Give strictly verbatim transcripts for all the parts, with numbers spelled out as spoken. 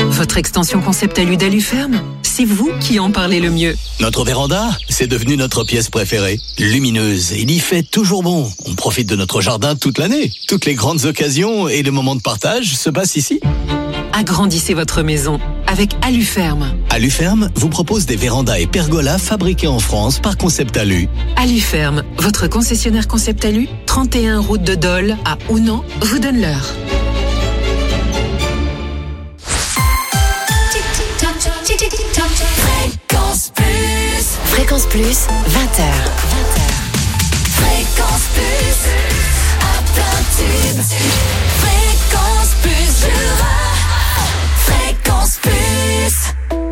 Votre extension Concept Alu d'Aluferme, c'est vous qui en parlez le mieux. Notre véranda, c'est devenu notre pièce préférée. Lumineuse, il y fait toujours bon. On profite de notre jardin toute l'année. Toutes les grandes occasions et les moments de partage se passent ici. Agrandissez votre maison avec Aluferme. Aluferme vous propose des vérandas et pergolas fabriqués en France par Concept Alu. Aluferme, votre concessionnaire Concept Alu, trente et un route de Dole à Ounan, vous donne l'heure. Fréquence Plus. Fréquence Plus, vingt heures. vingt heures. Fréquence Plus. À plein tube. Fréquence Plus. Jura. Fréquence Plus.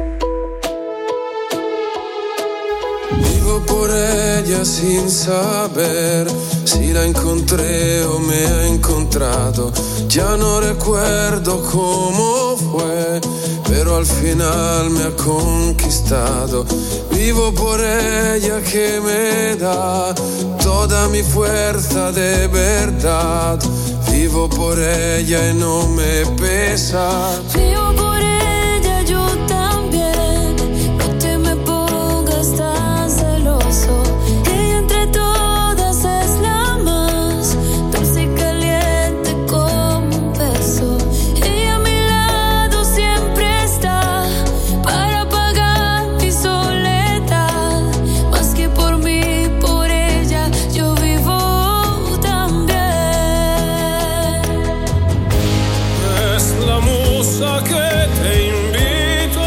Vivo por ella sin saber si la encontré o me ha encontrado. Ya no recuerdo cómo fue, pero al final me ha conquistado. Vivo por ella que me da toda mi fuerza de verdad. Vivo por ella y no me pesa. Vivo por ella, yo también. No te me pongas tan celoso. Ella entre todas es la más dulce y caliente como un beso. Ella a mi lado siempre está para apagar mi soledad. Más que por mí, por ella yo vivo también. Es la musa que te invito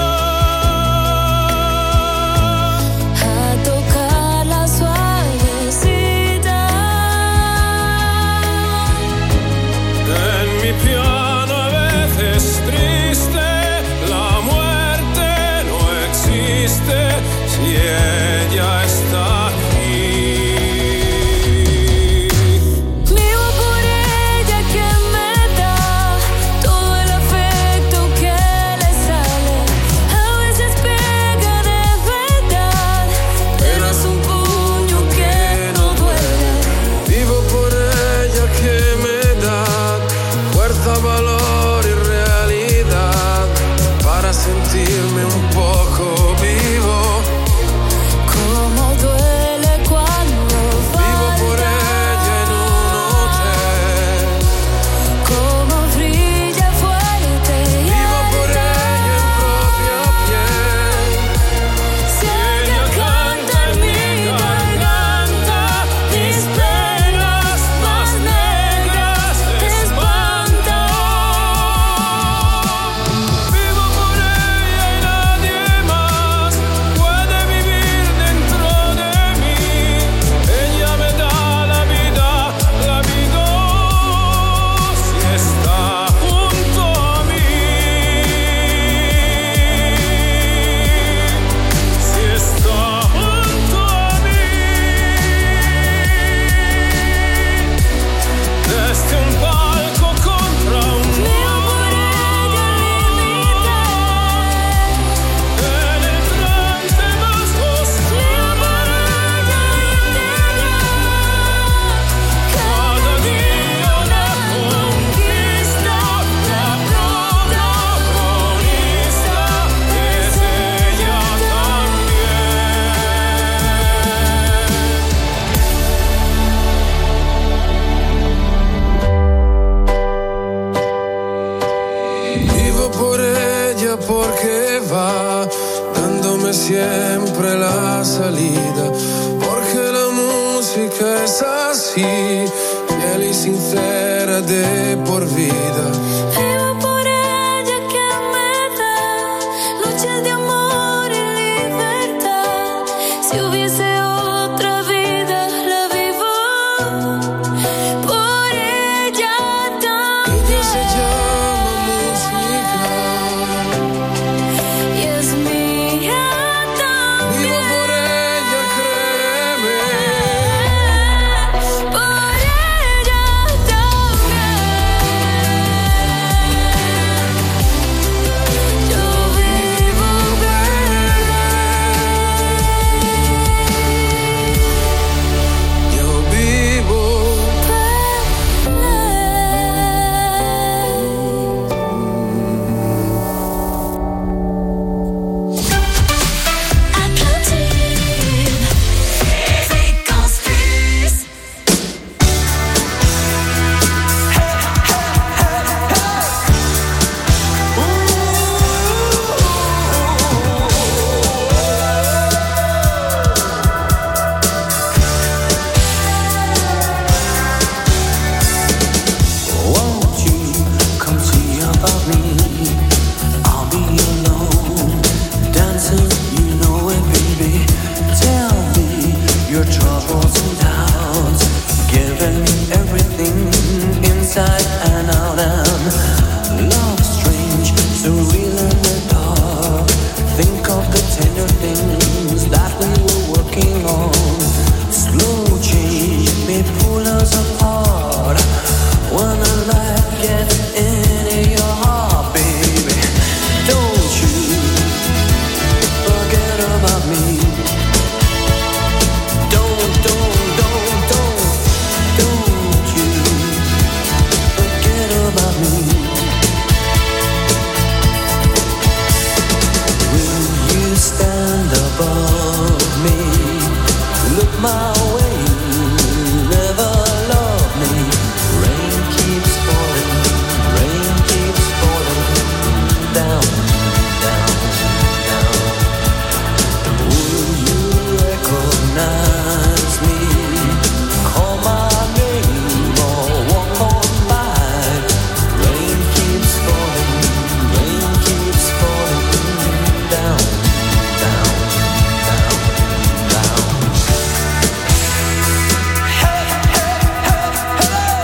A tocar la suavecita. en mi piano, a veces triste. La muerte no existe si ella está aquí. Vivo por ella que me da todo el afecto que le sale. A veces pega de verdad, pero es un puño que no duele. Vivo por ella que me da fuerza, valor y realidad para sentirme un poco vivo. Cómo duele cuando Vivo por ella en un hotel. cómo brilla fuerte y Vivo por ella en propia piel. si ella canta en mi garganta, mis penas más negras te espantan. Vivo por ella y nadie más puede vivir dentro de mí. Ella me da la vida, la vida si está junto a mí. Si está junto a mí. Desde un palco contra un Vivo por ella en el trance más oscuro. Cada día una conquista, la protagonista es ella también. Vivo por ella porque va dándome siempre la salida, porque la música es así, fiel y sincera de por vida. Vivo por ella que me da noches de amor y libertad. Si hubiese otra vida, la vivo por ella Ella se también. llama música. Y es mía también. Vivo por ella, créeme. Por ella también. surreal in the dark. Think of the tender things that we were working on. Slow change may pull us apart. When the light gets into your heart, baby, don't you forget about me. Don't, don't, don't, don't, don't you forget about me. Will you stand above me? Look my way, never love me. Rain keeps falling, rain keeps falling down, down, down. Will you recognize me? Call my name or walk on by. Rain keeps falling, rain keeps falling down, down, down, down. Hey, hey, hey, hey.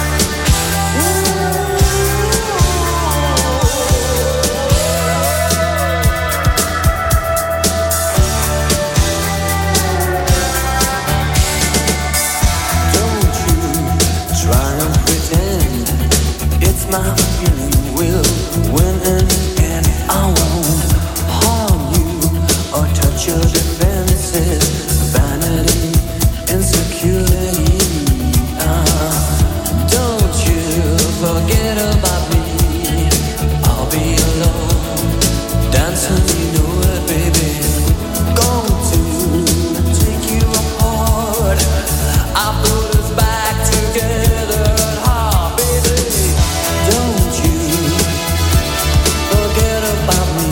Don't you try and pretend it's my feeling. We'll win in the end. I won't harm you or touch your defenses. Vanity, insecurity. Ah, don't you forget about me. I'll be alone, dancing, you know it, baby. Going to take you apart. I put us back together at heart, baby. Don't you forget about me.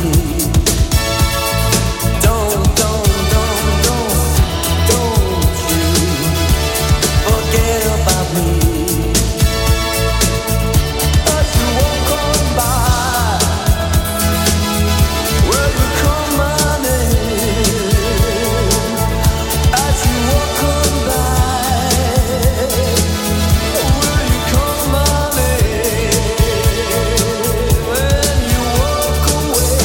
Don't, don't, don't, don't, don't you forget about me. As you walk on by, will you call my name? As you walk on by, will you call my name? When you walk away.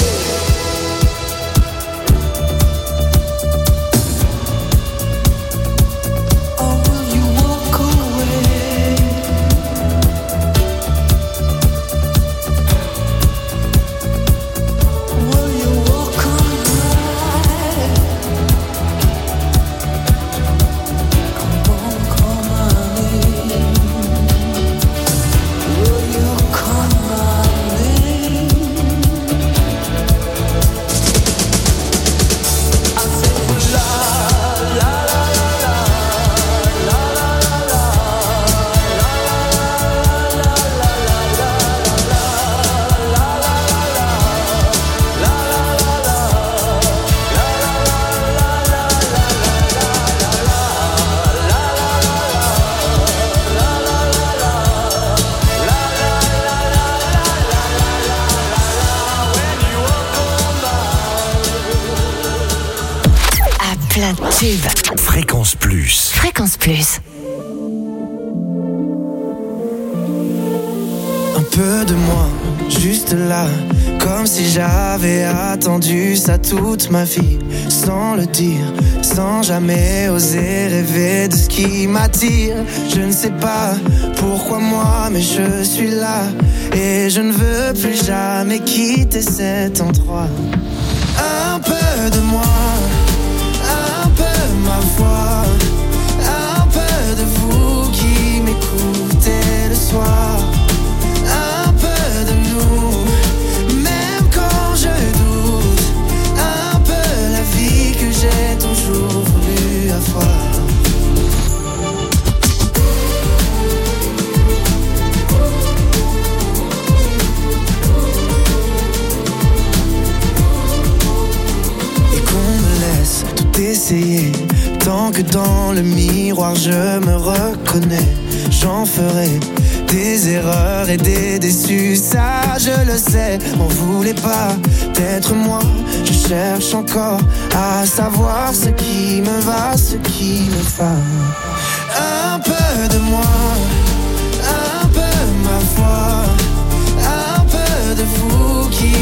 Oh, will you walk away? Will you walk on by? Come on, call my name. Will you call my name? I say la la la la la la la la À plein de tubes. Fréquence Plus. Fréquence Plus. Un peu de moi, juste là, comme si j'avais attendu ça toute ma vie, sans le dire, sans jamais oser rêver de ce qui m'attire. Je ne sais pas pourquoi moi, mais je suis là, et je ne veux plus jamais quitter cet endroit. Un peu de moi, un peu ma voix, un peu de vous qui m'écoutez le soir. Un peu de nous, même quand je doute. Un peu la vie que j'ai toujours voulu avoir. Et qu'on me laisse tout essayer, tant que dans le miroir je me reconnais. J'en ferai des erreurs et des déçus, ça je le sais. M'en voulez pas d'être moi, je cherche encore à savoir ce qui me va, ce qui me va. Un peu de moi, un peu ma foi, un peu de vous qui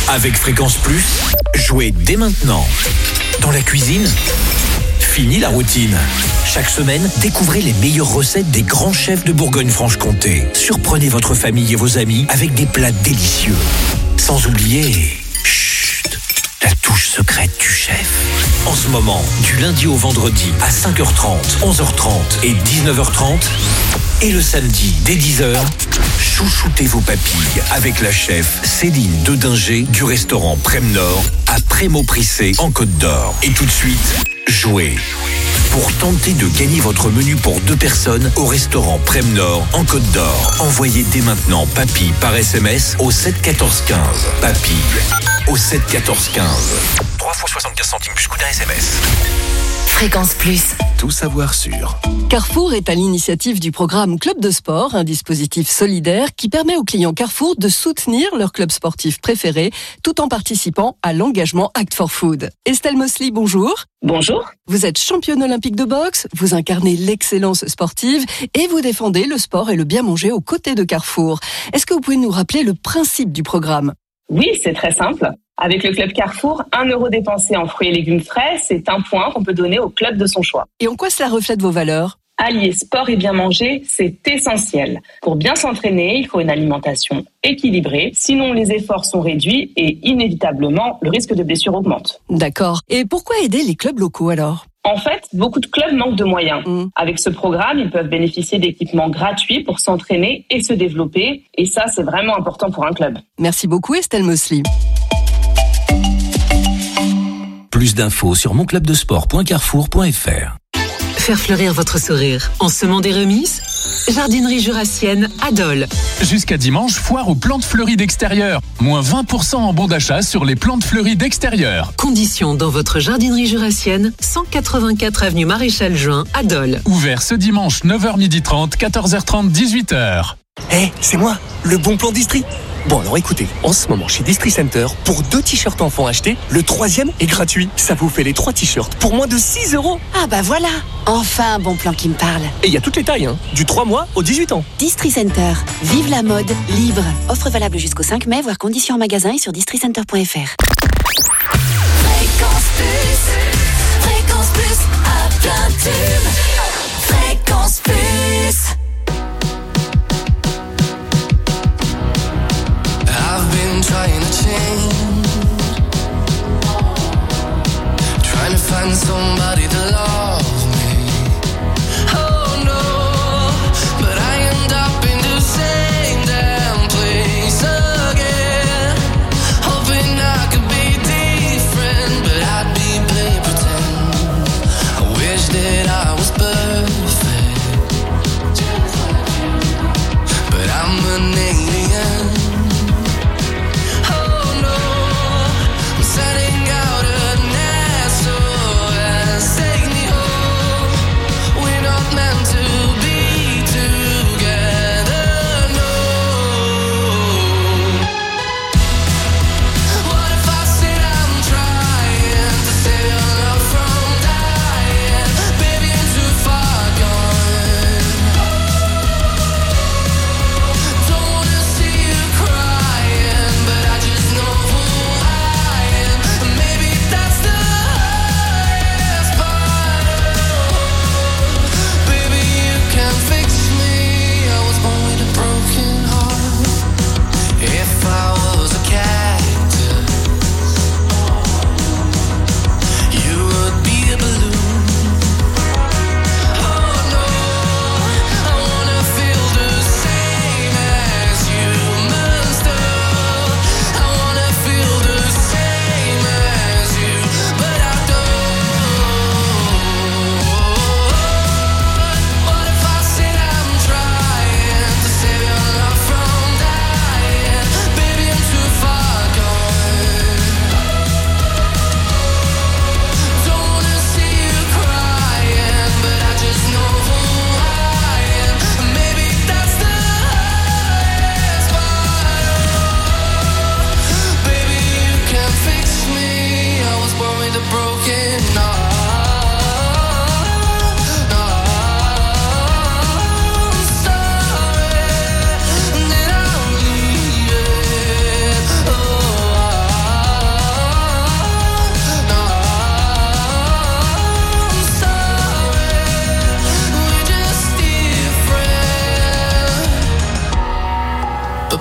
Avec Fréquence Plus, jouez dès maintenant. Dans la cuisine, fini la routine. Chaque semaine, découvrez les meilleures recettes des grands chefs de Bourgogne-Franche-Comté. Surprenez votre famille et vos amis avec des plats délicieux. Sans oublier... Chut, la touche secrète du chef. En ce moment, du lundi au vendredi à cinq heures trente, onze heures trente et dix-neuf heures trente... Et le samedi, dès dix heures, chouchoutez vos papilles avec la chef Céline Dedinger du restaurant Prem Nord à Prémauprissé en Côte d'Or. Et tout de suite, jouez pour tenter de gagner votre menu pour deux personnes au restaurant Prem Nord en Côte d'Or. Envoyez dès maintenant papilles par S M S au sept quatorze quinze. Papilles au sept quatorze quinze. trois fois soixante-quinze centimes plus coût d'un S M S. Fréquence Plus. Tout savoir sur. Carrefour est à l'initiative du programme Club de Sport, un dispositif solidaire qui permet aux clients Carrefour de soutenir leur club sportif préféré tout en participant à l'engagement Act for Food. Estelle Mosley, bonjour. Bonjour. Vous êtes championne olympique de boxe, vous incarnez l'excellence sportive et vous défendez le sport et le bien manger aux côtés de Carrefour. Est-ce que vous pouvez nous rappeler le principe du programme ? Oui, c'est très simple. Avec le club Carrefour, un euro dépensé en fruits et légumes frais, c'est un point qu'on peut donner au club de son choix. Et en quoi cela reflète vos valeurs ? Allier sport et bien manger, c'est essentiel. Pour bien s'entraîner, il faut une alimentation équilibrée. Sinon, les efforts sont réduits et inévitablement, le risque de blessure augmente. D'accord. Et pourquoi aider les clubs locaux alors ? En fait, beaucoup de clubs manquent de moyens. Mmh. Avec ce programme, ils peuvent bénéficier d'équipements gratuits pour s'entraîner et se développer. Et ça, c'est vraiment important pour un club. Merci beaucoup Estelle Mosley. Plus d'infos sur monclubdesport point carrefour point f r. Faire fleurir votre sourire en semant des remises ? Jardinerie jurassienne Adol. Jusqu'à dimanche, foire aux plantes fleuries d'extérieur. Moins vingt pour cent en bon d'achat sur les plantes fleuries d'extérieur. Conditions dans votre jardinerie jurassienne, cent quatre-vingt-quatre avenue Maréchal Juin, Adol. Ouvert ce dimanche, neuf heures trente, quatorze heures trente, dix-huit heures. Hé, hey, c'est moi, le bon plan Distri. Bon alors écoutez, en ce moment chez Distri Center, pour deux t-shirts enfants achetés, le troisième est gratuit. Ça vous fait les trois t-shirts pour moins de six euros. Ah bah voilà, enfin un bon plan qui me parle. Et il y a toutes les tailles, hein, du trois mois au dix-huit ans. Distri Center, vive la mode libre. Offre valable jusqu'au cinq mai, voire conditions en magasin et sur districenter point f r. Fréquence Plus, Fréquence Plus, à plein tube. Fréquence Plus. I've been trying to change, trying to find somebody to love me. Oh no, but I end up in the same damn place again. Hoping I could be different, but I'd be play pretend. I wish that I was better.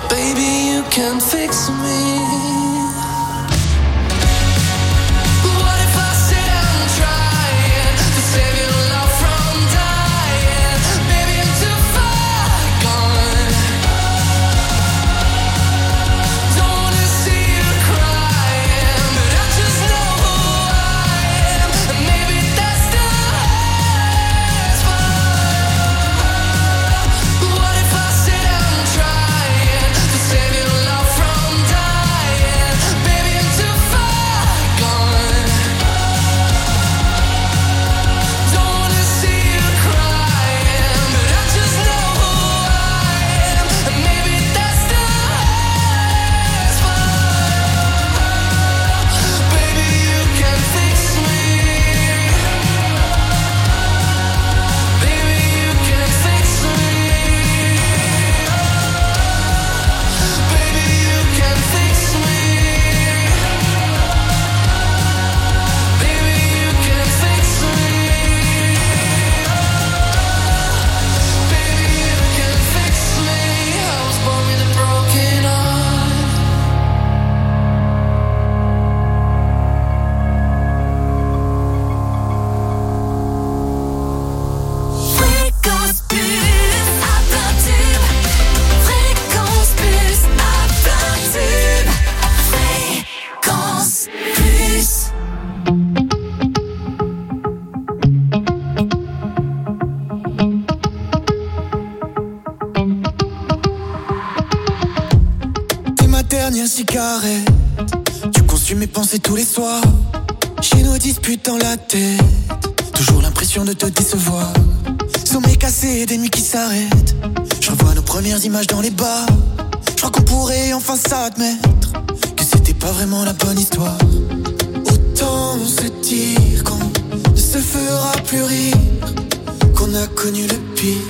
Baby, you can fix me. Cigarette, tu consumes mes pensées tous les soirs. J'ai nos disputes dans la tête, toujours l'impression de te décevoir. Sommeil cassé, des nuits qui s'arrêtent. Je revois nos premières images dans les bars. Je crois qu'on pourrait enfin s'admettre que c'était pas vraiment la bonne histoire. Autant se dire qu'on ne se fera plus rire, qu'on a connu le pire.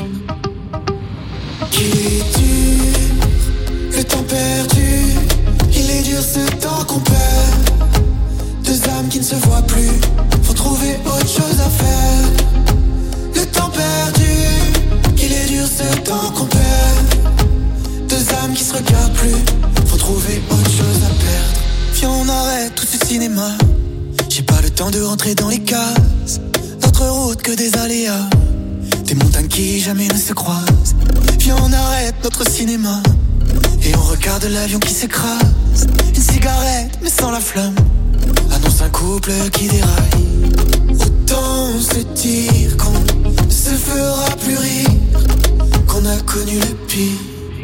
Qu'il est dur, le temps perdu. Il est dur ce temps qu'on perd. Deux âmes qui ne se voient plus, faut trouver autre chose à faire. Le temps perdu, il est dur ce temps qu'on perd. Deux âmes qui se regardent plus, faut trouver autre chose à perdre. Viens on arrête tout ce cinéma. J'ai pas le temps de rentrer dans les cases. Notre route que des aléas, des montagnes qui jamais ne se croisent. Viens on arrête notre cinéma et on regarde l'avion qui s'écrase. Une cigarette mais sans la flamme annonce un couple qui déraille. Autant se dire qu'on ne se fera plus rire, qu'on a connu le pire.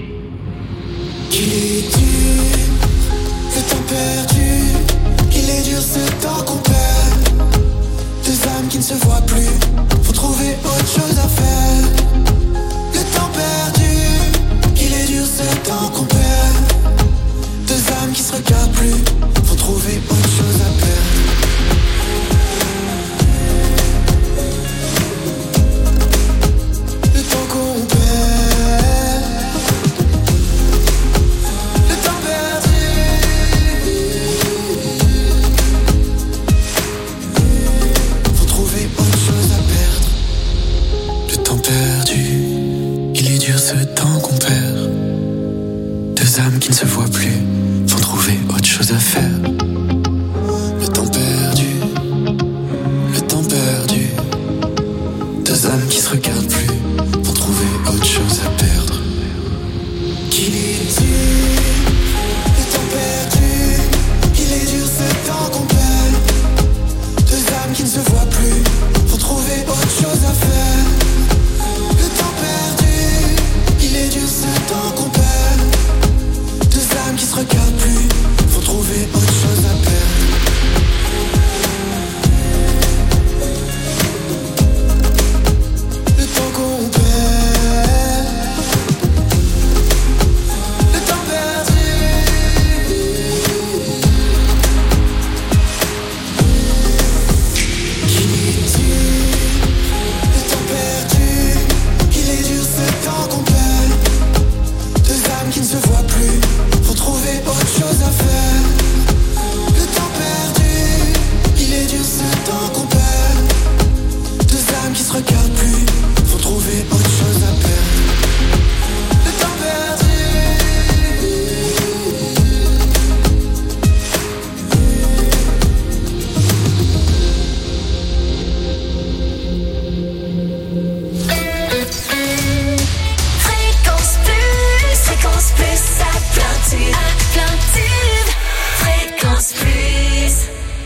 Qu'il est dur, le temps perdu. Qu'il est dur ce temps qu'on perd. Deux âmes qui ne se voient plus, faut trouver autre chose à faire. Le temps perdu, qu'il est dur ce temps qu'on perd. Deux âmes qui se regardent plus, faut trouver autre chose à perdre. Le temps qu'on perd, le temps perdu. Faut trouver autre chose à perdre. Le temps perdu, il est dur ce temps qu'on perd. Deux âmes qui ne se voient plus, faut trouver autre chose à faire. Le temps perdu, le temps perdu. Deux âmes qui se regardent plus, faut trouver autre chose à perdre. Qu'il est dur, le temps perdu. Il est dur ce temps qu'on perd. Deux âmes qui ne se voient plus, faut trouver autre chose à faire. Le temps perdu, il est dur ce temps qu'on perd. Deux âmes qui se regardent plus, faut trouver autre chose à perdre. Le temps qu'on plus à plein tube, à plein tube, Fréquence Plus.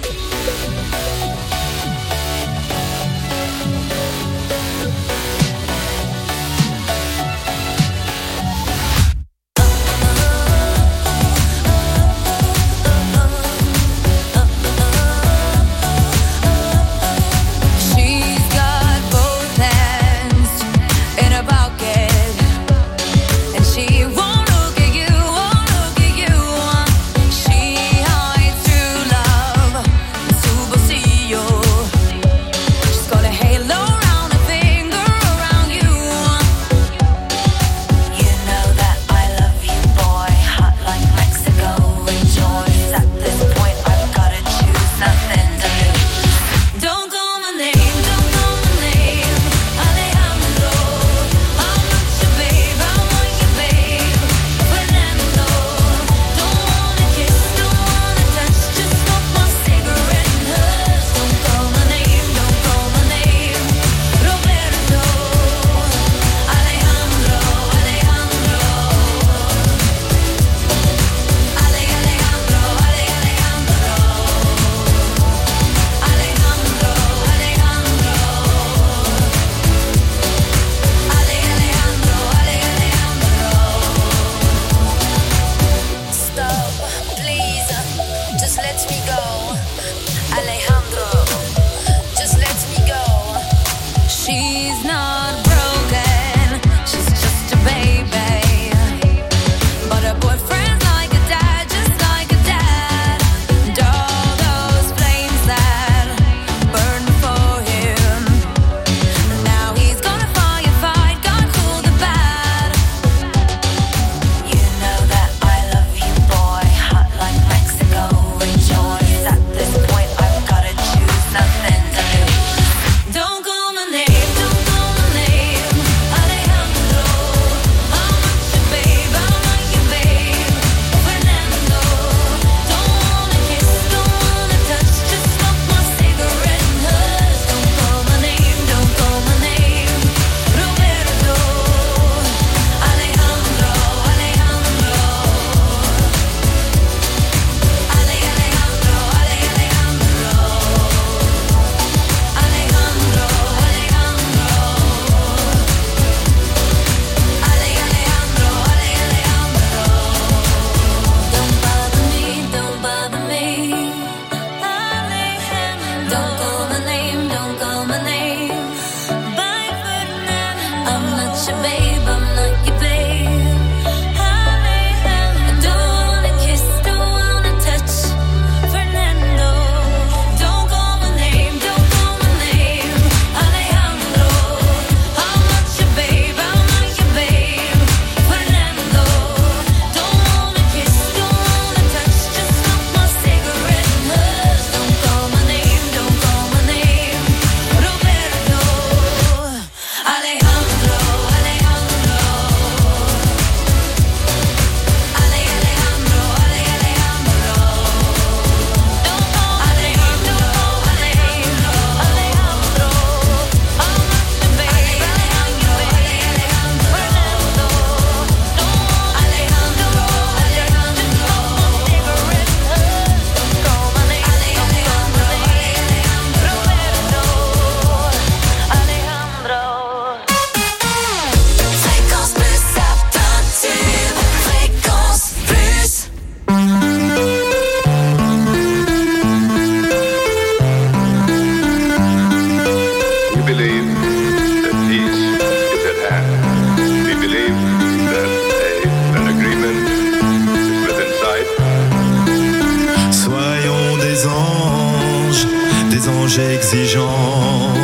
exigeants,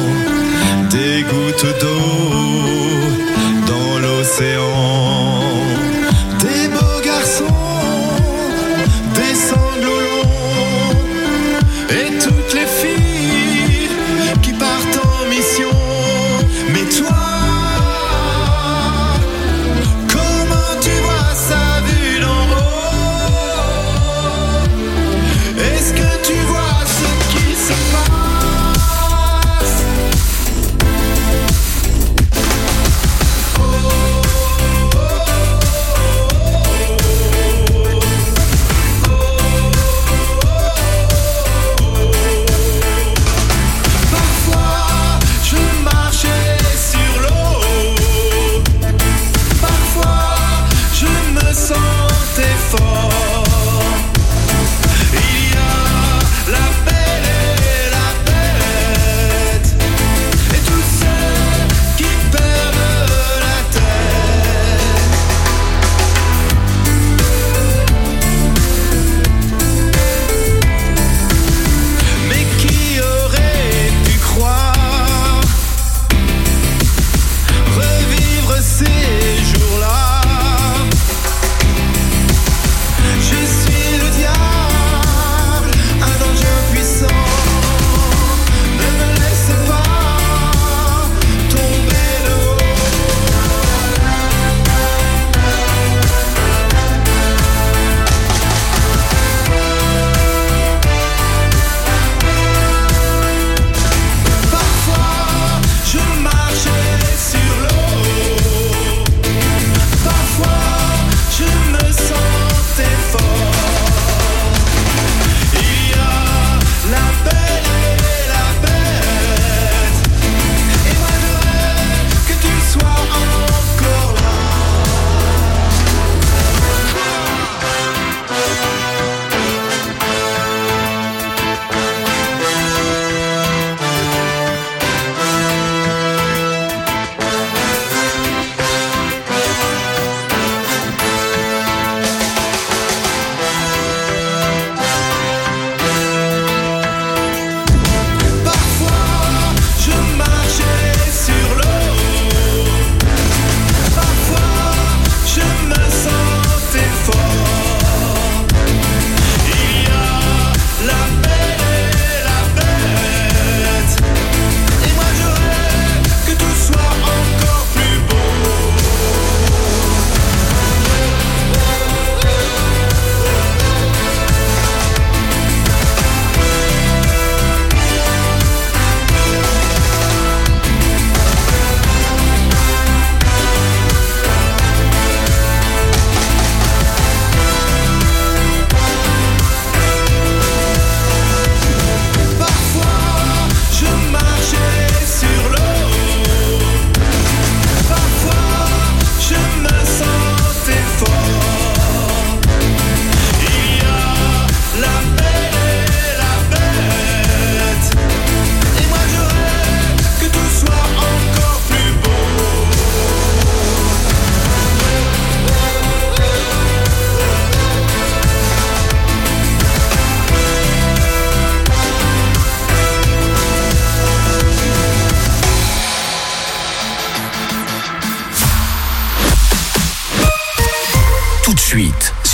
des gouttes d'eau dans l'océan, des beaux garçons, des sanglots longs, et toutes les filles qui partent en mission. Mais toi, comment tu vois ça vu d'en haut? Est-ce que tu vois ce qui se passe? Oh, oh, oh, oh.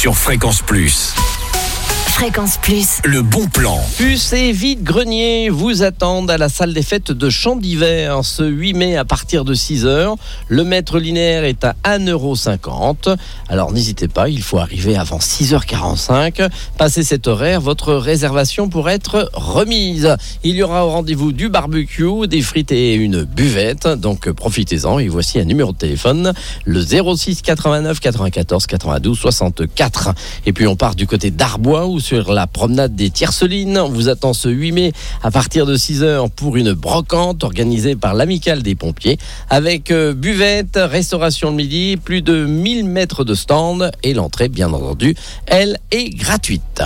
sur Fréquence Plus. Fréquence Plus. Le bon plan. Puce et vide-grenier vous attendent à la salle des fêtes de Champ d'Hiver ce huit mai à partir de six heures. Le mètre linéaire est à un euro cinquante. Alors n'hésitez pas, il faut arriver avant six heures quarante-cinq. Passé cet horaire, votre réservation pourrait être remise. Il y aura au rendez-vous du barbecue, des frites et une buvette. Donc profitez-en et voici un numéro de téléphone, le zéro six quatre-vingt-neuf quatre-vingt-quatorze quatre-vingt-douze soixante-quatre. Et puis on part du côté d'Arbois où sur la promenade des Tiercelines. On vous attend ce huit mai à partir de six heures pour une brocante organisée par l'Amicale des Pompiers avec euh, buvette, restauration le midi, plus de mille mètres de stand et l'entrée, bien entendu, elle est gratuite.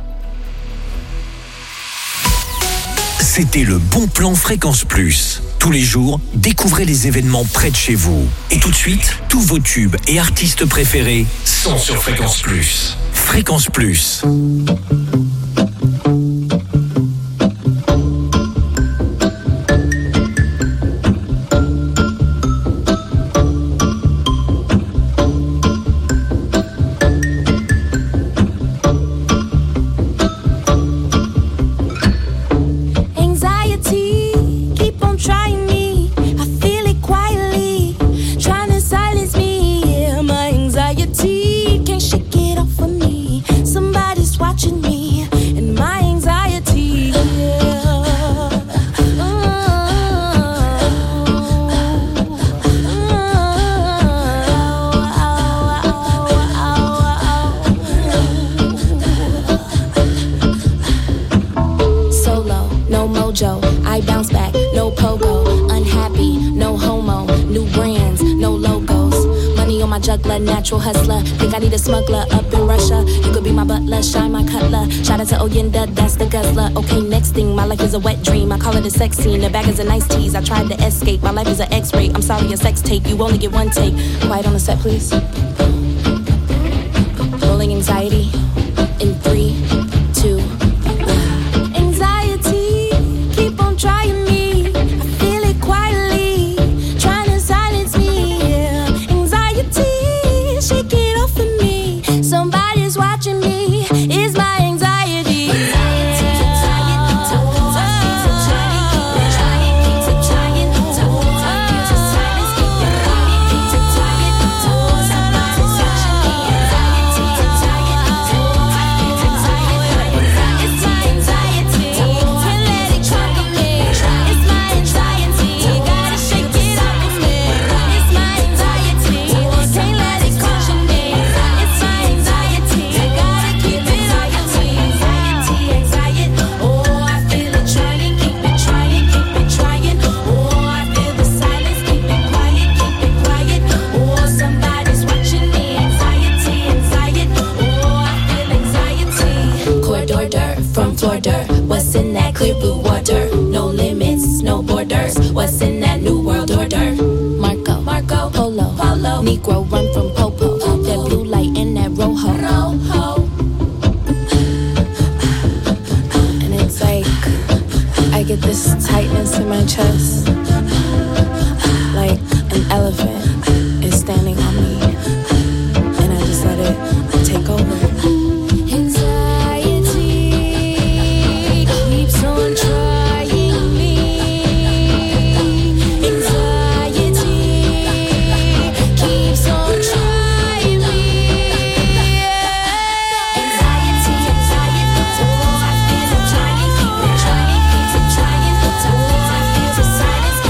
C'était le bon plan Fréquence Plus. Tous les jours, découvrez les événements près de chez vous. Et tout de suite, tous vos tubes et artistes préférés sont sur Fréquence Plus. Fréquence Plus. Natural hustler, think I need a smuggler up in Russia. You could be my butler, shine my cutler. Shout out to Oyenda, that's the guzzler. Okay, next thing, my life is a wet dream. I call it a sex scene, the bag is a nice tease. I tried to escape, my life is an X-ray. I'm sorry, a sex tape, you only get one take. Quiet on the set, please. Rolling anxiety in three, two, one. Anxiety, keep on trying me. I feel it quietly, trying to silence me. Yeah. Anxiety. Shake it off of me. Somebody's watching me. It's my anxiety. What's in that clear blue water? No limits, no borders. What's in that new world order? Marco, Marco, Polo, Polo. Negro run from Popo. That blue light in that Rojo. Rojo. And it's like I get this tightness in my chest, like an elephant is standing on me, and I just let it take over. Silence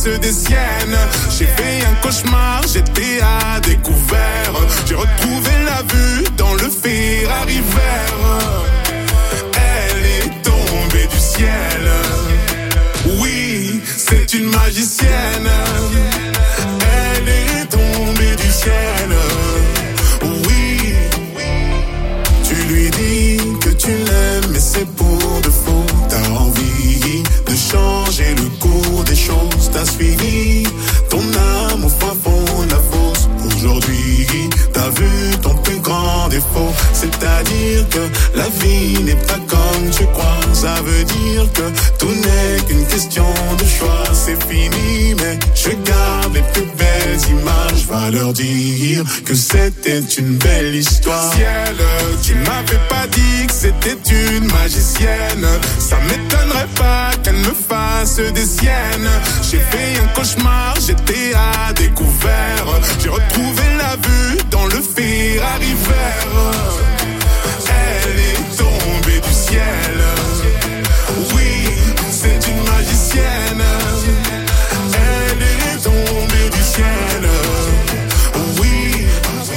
fasse des siennes. J'ai fait un cauchemar, j'étais à découvert. J'ai retrouvé la vue dans le Ferrari vert. Elle est tombée du ciel. Oui, c'est une magicienne. Elle est tombée du ciel. Oui, tu lui dis que tu l'aimes, mais c'est pour de faux. T'as envie de changer le cours des choses. T'as suivi ton âme au fin fond de la fosse. Aujourd'hui, t'as vu ton plus grand défaut. C'est-à-dire que la vie n'est pas comme tu crois. Ça veut dire que tout n'est qu'une question de choix. C'est fini, mais je garde les plus belles images. Va leur dire que c'était une belle histoire. Ciel, tu m'avais pas dit que c'était une magicienne. Ça m'étonnerait pas qu'elle me fasse des siennes. J'ai fait un cauchemar, j'étais à découvert. J'ai retrouvé la vue dans le Ferrari vert. Elle est tombée du ciel. Oui, c'est une magicienne. Elle est tombée du ciel. Oui,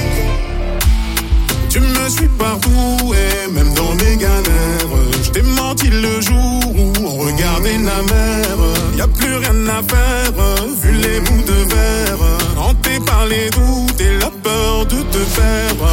tu me suis partout et même dans mes galères. Je t'ai menti le jour où on regardait la mer. Y a plus rien à faire, vu les bouts de verre. Hanté par les doutes et la peur de te perdre.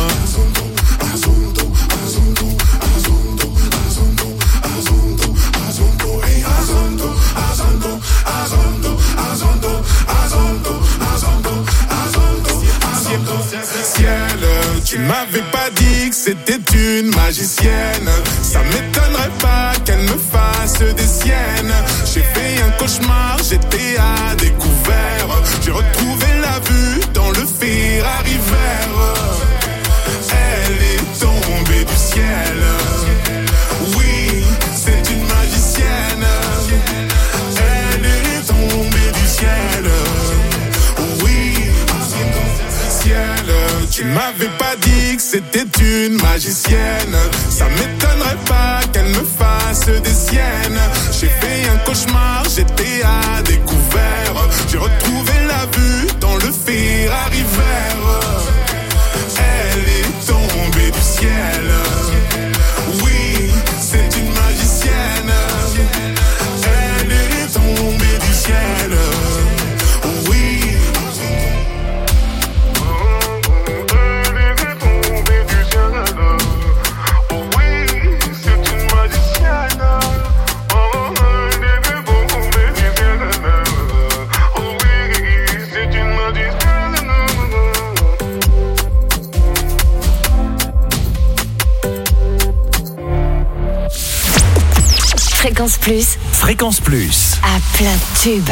Ciel, tu m'avais pas dit que c'était une magicienne. Ça m'étonnerait pas qu'elle me fasse des siennes. J'ai fait un cauchemar, j'étais à découvert. J'ai retrouvé la vue dans le Ferrari vert. Elle est tombée du ciel. Oui, c'est une magicienne. Elle est tombée du ciel. Oui, ciel, tu m'avais pas dit que c'était une magicienne. Ça m'étonnerait pas qu'elle me fasse des siennes. J'ai fait un cauchemar, j'étais à découvert. J'ai retrouvé la vue dans le Ferrari vert. Elle est tombée du ciel. Oui, c'est une magicienne. Elle est tombée du ciel. Oui. Fréquence Plus. Fréquence Plus. À plein de tubes.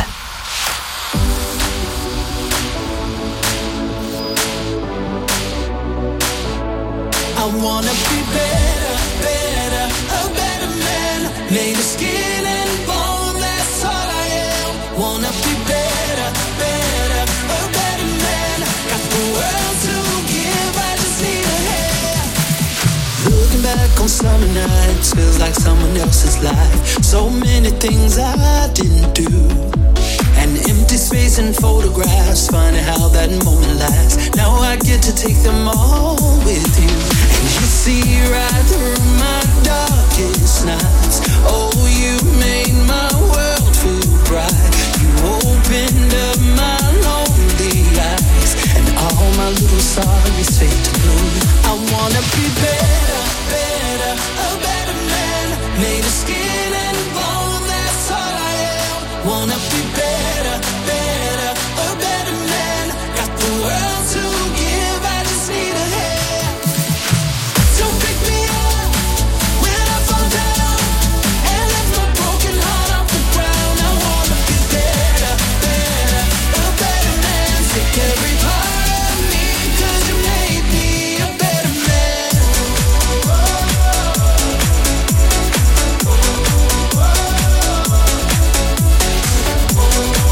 I wanna be better, better, a better man. Made of skin and bone, that's all I am. Wanna be better, better, a better man. Got the world to give, I just need a hand. Looking back on summer nights, feels like someone else's life. So many things I didn't do. An empty space in photographs, funny how that moment lasts. Now I get to take them all with you. And you see right through my darkest nights. Oh, you made my world feel bright. You opened up my lonely eyes, and all my little sorries fade to blue. I wanna be better, better, a better man. Made of skin and bone, that's all I am. Wanna be better, better, a better man. Got the world to give, I just need a hand. So pick me up when I fall down, and lift my broken heart off the ground. I wanna be better, better, a better man. Take every part of me, 'cause you made me a better man. Oh,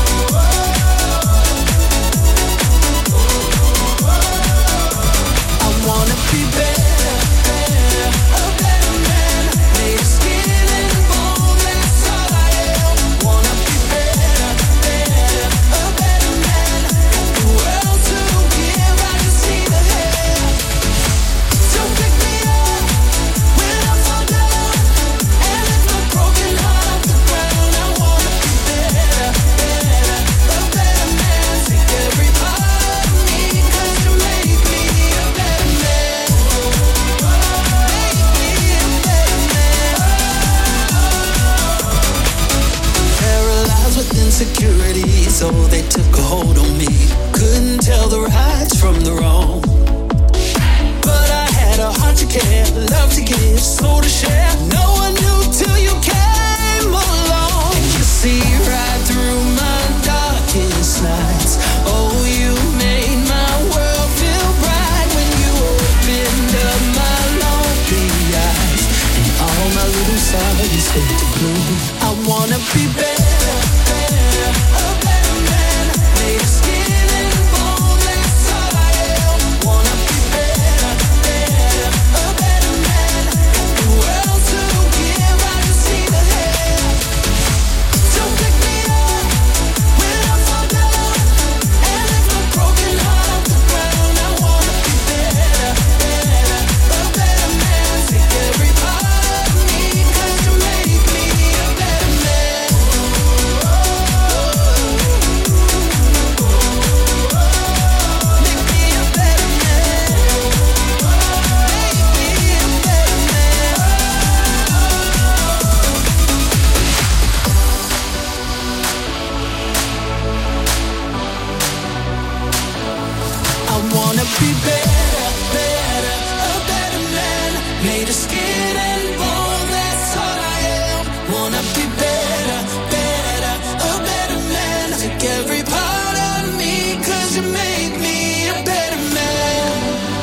insecurity, so they took a hold on me. Couldn't tell the rights from the wrong, but I had a heart to care, love to give, soul to share. No one knew till you came along. And you see right through my darkest nights. Oh, you made my world feel bright when you opened up my lonely eyes, and all my little sides start to bloom. I wanna be better, better, a better man, made of skin and bone, that's all I am. Wanna be better, better, a better man, the world to give, I can see the hair. So pick me up when I fall down, and lift my broken heart off the ground. I wanna be better, better, a better man. Take every part of me, 'cause you make me a better man. Make me a better man. Make me a better man. I wanna be better, better, a better man, made of skin and bone, that's all I am. Wanna be better, better, a better man. Take every part of me, 'cause you make me a better man.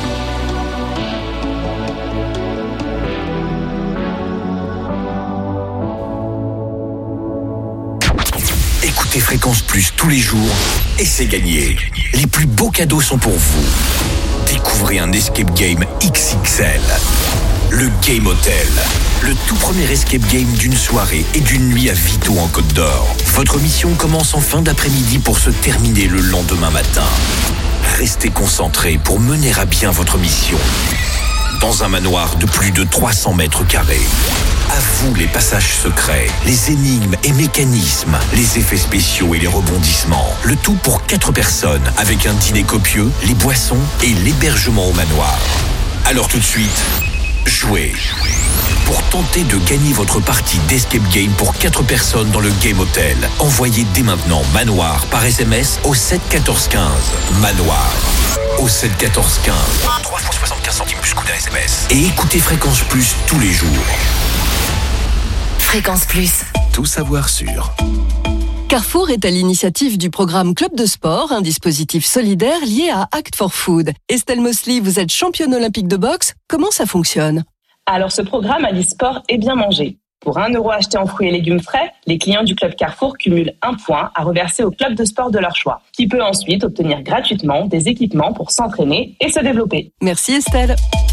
Écoutez Fréquence Plus tous les jours et c'est gagné. Les plus beaux cadeaux sont pour vous. Découvrez un escape game X X L. Le Game Hotel. Le tout premier escape game d'une soirée et d'une nuit à Vito en Côte d'Or. Votre mission commence en fin d'après-midi pour se terminer le lendemain matin. Restez concentrés pour mener à bien votre mission. Dans un manoir de plus de trois cents mètres carrés. À vous les passages secrets, les énigmes et mécanismes, les effets spéciaux et les rebondissements. Le tout pour quatre personnes, avec un dîner copieux, les boissons et l'hébergement au manoir. Alors tout de suite, jouez. Pour tenter de gagner votre partie d'escape game pour quatre personnes dans le Game Hotel, envoyez dès maintenant Manoir par S M S au sept quatorze quinze. Manoir au sept quatorze quinze. trois fois soixante-quinze centimes plus coût d'un S M S. Et écoutez Fréquence Plus tous les jours. Fréquence Plus. Tout savoir sur. Carrefour est à l'initiative du programme Club de Sport, un dispositif solidaire lié à Act for Food. Estelle Mosley, vous êtes championne olympique de boxe. Comment ça fonctionne ? Alors ce programme allie sport et bien manger. Pour un euro acheté en fruits et légumes frais, les clients du Club Carrefour cumulent un point à reverser au club de sport de leur choix, qui peut ensuite obtenir gratuitement des équipements pour s'entraîner et se développer. Merci Estelle.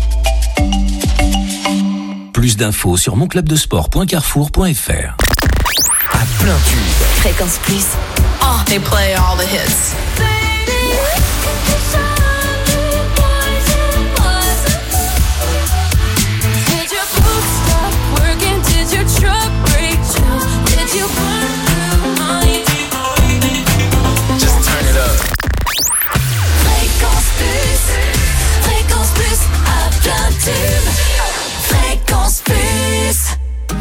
Plus d'infos sur monclubdesport point carrefour point f r. À plein tube. Fréquence Plus. Oh, they play all the hits. Did your boots stop working? Did your truck break down? Did you burn through money? Just turn it up. Fréquence Plus. Fréquence Plus à plein tube. Fréquence Plus.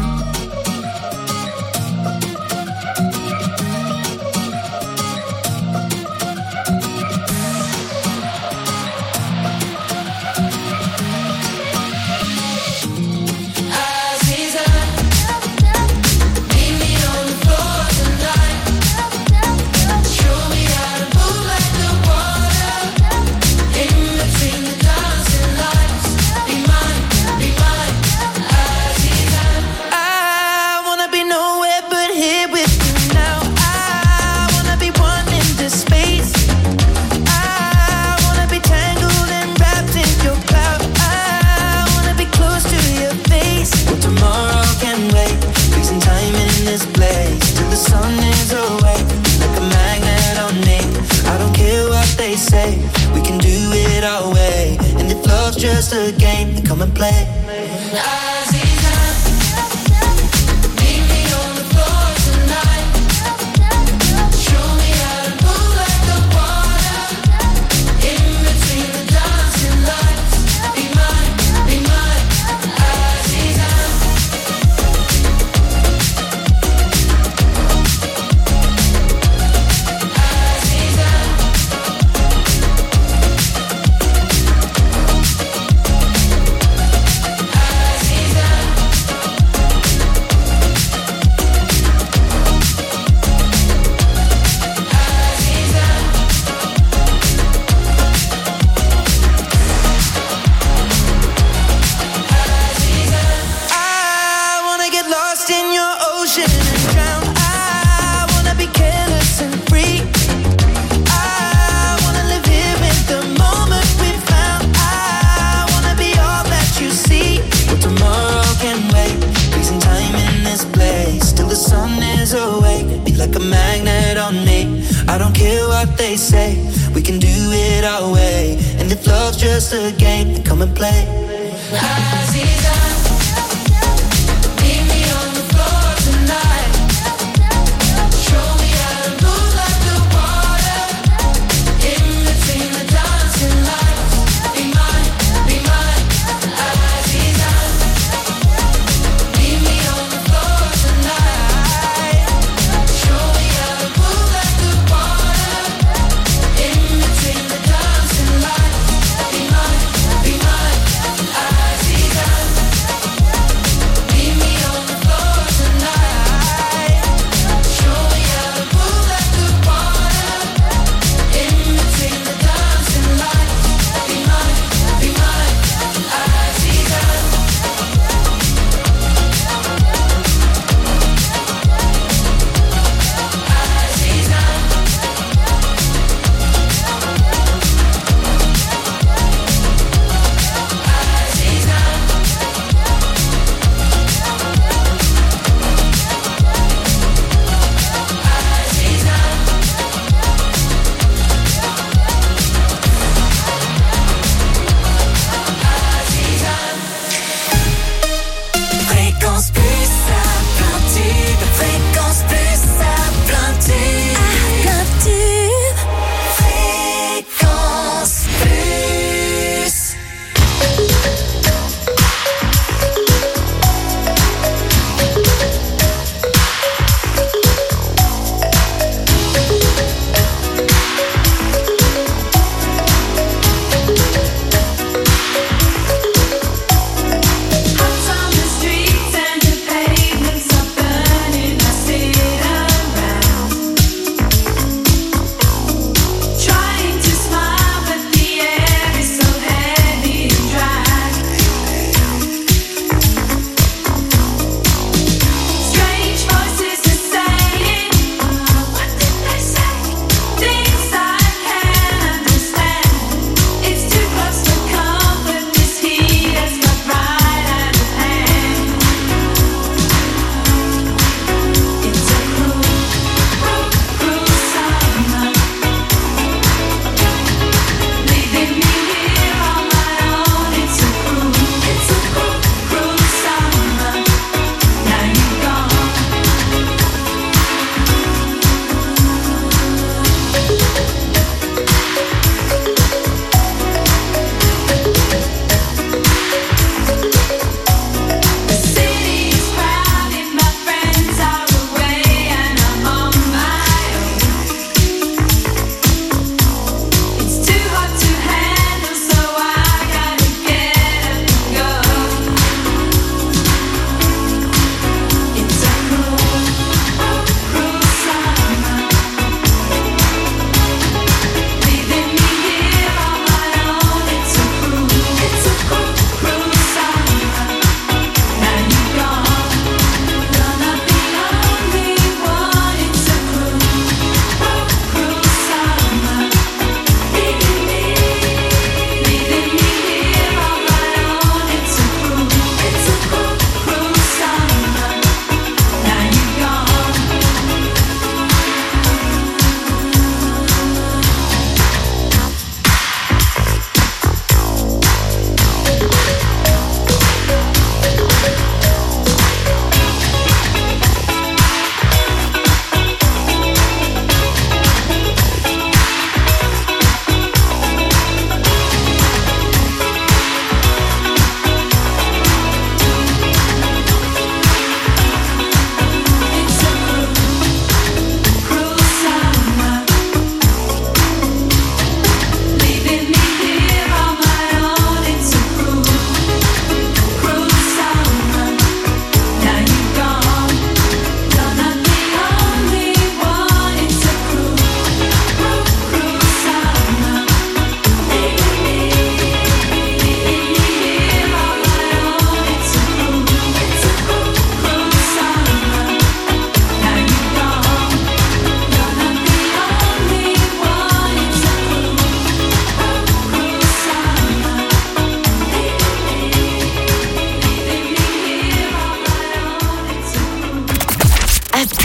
Just a game, come and play. away, be like a magnet on me. I don't care what they say, we can do it our way. And if love's just a game, then come and play. Aziza, meet me on the floor tonight. Show me how to move like the water, in between the dancing lights. Be mine, be mine, Aziza. Meet me on the floor tonight. Show me how to move like the water, in between the dancing lights. Be mine, be mine, Aziza.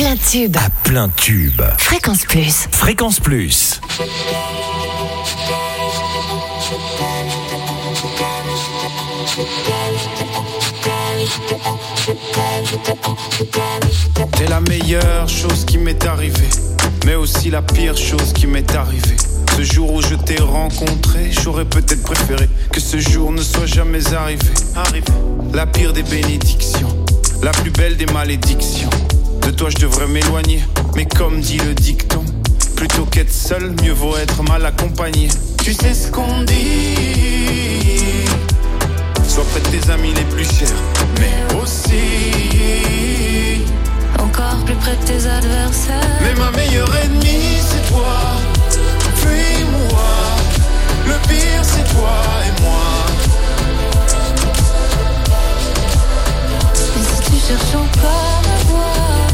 plein tube. À plein tube. Fréquence Plus. Fréquence Plus. T'es la meilleure chose qui m'est arrivée, mais aussi la pire chose qui m'est arrivée. Ce jour où je t'ai rencontré, j'aurais peut-être préféré que ce jour ne soit jamais arrivé. Arrivé. La pire des bénédictions, la plus belle des malédictions. De toi je devrais m'éloigner, mais comme dit le dicton, plutôt qu'être seul, mieux vaut être mal accompagné. Tu sais ce qu'on dit, sois près de tes amis les plus chers, mais aussi encore plus près de tes adversaires. mais ma meilleure ennemie c'est toi, fuis-moi. Le pire c'est toi et moi. Et si tu cherches encore à voir